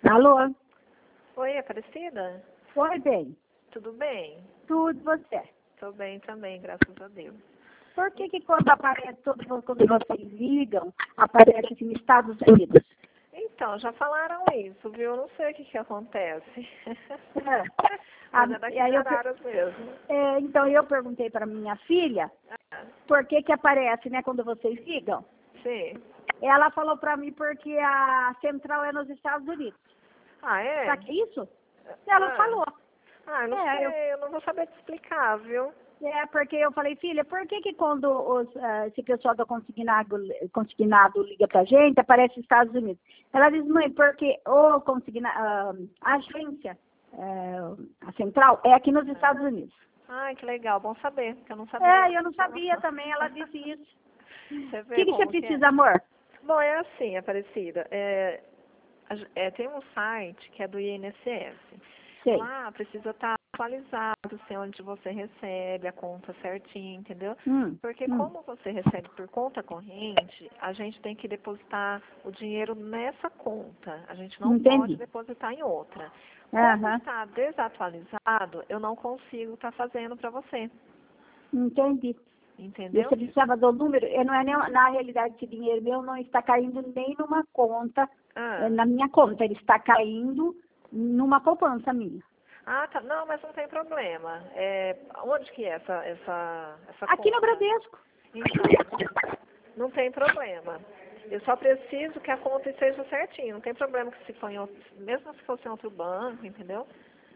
Alô? Oi, Aparecida? Oi, bem. Tudo bem? Tudo você? Tô bem também, graças a Deus. Por que quando aparece, quando vocês ligam, aparece assim, Estados Unidos? Então, já falaram isso, viu? Eu não sei o que acontece. Mas é daqui de Araras mesmo. Então, eu perguntei para minha filha por que aparece, né, quando vocês ligam. Sim. Ela falou para mim porque a central é nos Estados Unidos. Ah, é? Será que é isso? Ela falou. Ah, eu não sei, eu não vou saber te explicar, viu? Porque eu falei, filha, por que quando esse pessoal do consignado liga pra gente, aparece Estados Unidos? Ela diz, mãe, porque a agência, a central, é aqui nos Estados Unidos. Ai, que legal, bom saber, porque eu não sabia. Eu não sabia também, ela disse isso. Você O vê que você como precisa, amor? Bom, é assim, Aparecida. Tem um site que é do INSS. Sei. Lá precisa estar atualizado, assim, onde você recebe a conta certinho, entendeu? Porque como você recebe por conta corrente, a gente tem que depositar o dinheiro nessa conta. A gente não pode depositar em outra. Como está desatualizado, eu não consigo estar fazendo para você. Entendi. Entendeu? Você precisava do número, não é nem, na realidade esse dinheiro meu não está caindo nem numa conta, na minha conta, ele está caindo numa poupança minha. Ah, tá. Não, mas não tem problema. Onde que é essa Aqui conta? no Bradesco. Então, não tem problema. Eu só preciso que a conta esteja certinha. Não tem problema que se for mesmo se fosse em outro banco, entendeu?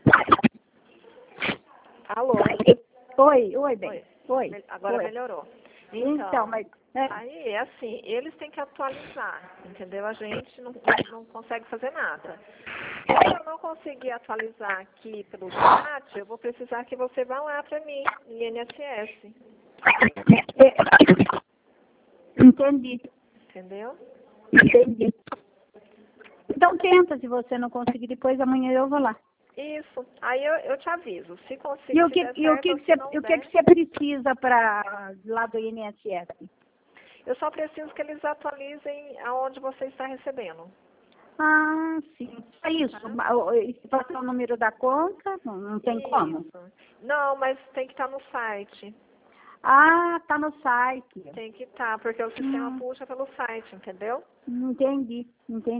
Alô? Oi, bem. Oi. Agora melhorou. Então, mas... Aí, é assim, eles têm que atualizar, entendeu? A gente não consegue fazer nada. Se eu não conseguir atualizar aqui pelo chat, eu vou precisar que você vá lá para mim, no INSS. Entendi. Entendeu? Entendi. Então tenta, se você não conseguir, depois amanhã eu vou lá. Isso. Aí eu te aviso. Se conseguir, E o que você precisa para lá do INSS? Eu só preciso que eles atualizem aonde você está recebendo. Ah, sim. É isso. E se passar o número da conta, não tem como? Não, mas tem que estar no site. Ah, tá no site. Tem que estar, porque o sistema puxa pelo site, entendeu? Entendi.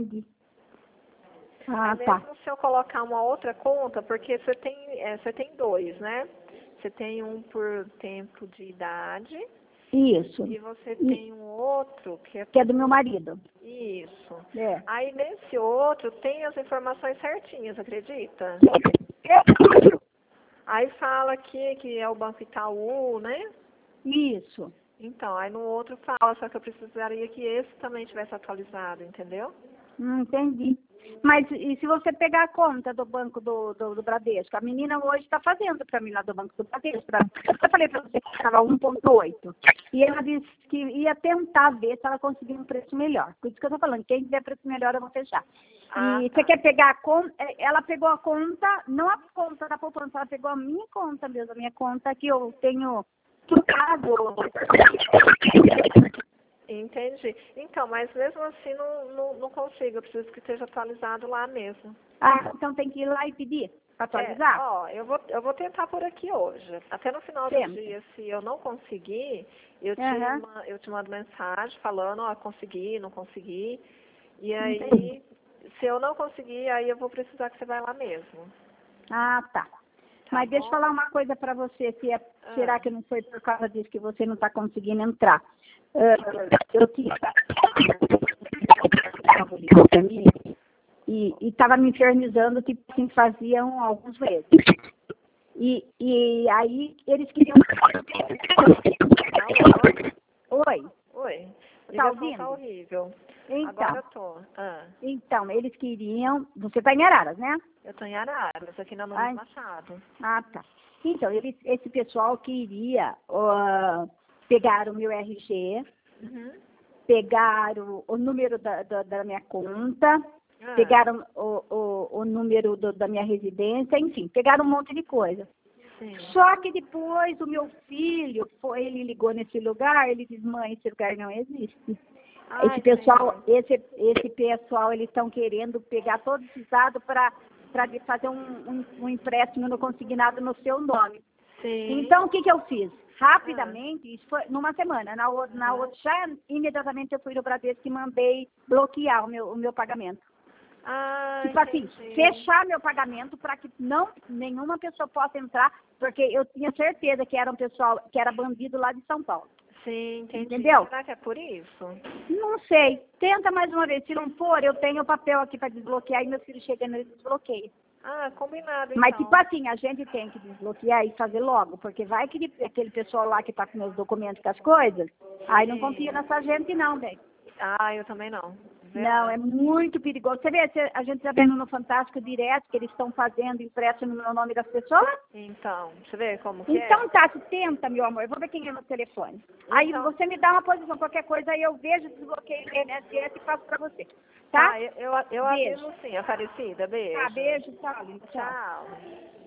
Ah, aí mesmo se eu colocar uma outra conta, porque você tem dois, né? Você tem um por tempo de idade. Isso. E você tem um outro que é do meu marido. Isso. Aí nesse outro tem as informações certinhas, acredita? Aí fala aqui que é o Banco Itaú, né? Isso. Então, aí no outro fala, só que eu precisaria que esse também tivesse atualizado, entendeu? Entendi. Mas e se você pegar a conta do banco do Bradesco? A menina hoje está fazendo para mim lá do banco do Bradesco. Eu falei para você que estava 1,8. E ela disse que ia tentar ver se ela conseguia um preço melhor. Por isso que eu estou falando, quem tiver preço melhor eu vou fechar. Você quer pegar a conta? Ela pegou a conta, não a conta da poupança, ela pegou a minha conta mesmo, a minha conta que eu tenho trocado. Entendi. Então, mas mesmo assim não consigo, eu preciso que esteja atualizado lá mesmo. Ah, então tem que ir lá e pedir para atualizar? Eu vou tentar por aqui hoje. Até no final do dia, se eu não conseguir, eu te mando mensagem falando, consegui, não consegui. E aí, se eu não conseguir, aí eu vou precisar que você vá lá mesmo. Ah, tá. Mas deixa eu falar uma coisa para você, será que não foi por causa disso que você não está conseguindo entrar? Eu tinha e estava me infernizando, tipo assim, faziam alguns meses. E aí eles queriam... Oi. Tá ouvindo? Tá horrível. Então, agora eu tô. Então, eles queriam... Você está em Araras, né? Eu tô em Araras, aqui na Nunes Machado. Ah, tá. Então, esse pessoal queria pegar o meu RG, pegaram o número da minha conta, pegaram o número da minha residência, enfim, pegaram um monte de coisa. Sim. Só que depois o meu filho, ele ligou nesse lugar, ele disse, mãe, esse lugar não existe. Esse pessoal, eles estão querendo pegar todos esses dados para fazer um empréstimo no consignado no seu nome. Sim. Então, o que eu fiz? Rapidamente, isso foi numa semana. Na outra, já imediatamente eu fui no Bradesco e mandei bloquear o meu pagamento. Tipo assim, fechar meu pagamento para que nenhuma pessoa possa entrar, porque eu tinha certeza que era um pessoal, que era bandido lá de São Paulo. Sim, entendi. Entendeu? Será que é por isso? Não sei. Tenta mais uma vez. Se não for, eu tenho o papel aqui para desbloquear e meu filho chegando e desbloqueia. Combinado, então. Mas, tipo assim, a gente tem que desbloquear e fazer logo, porque vai que aquele pessoal lá que tá com meus documentos, com as coisas, aí não confia nessa gente não, velho. Eu também não. Não, é muito perigoso. Você vê, a gente tá vendo no Fantástico direto que eles estão fazendo empréstimo no nome das pessoas? Então, deixa eu ver como que então, Tati, tenta, meu amor. Eu vou ver quem é no telefone. Aí você me dá uma posição, qualquer coisa, aí eu vejo, desbloqueio o INSS e passo pra você. Tá? Eu aviso sim, Aparecida. Beijo. Beijo, tchau, linda. Tchau.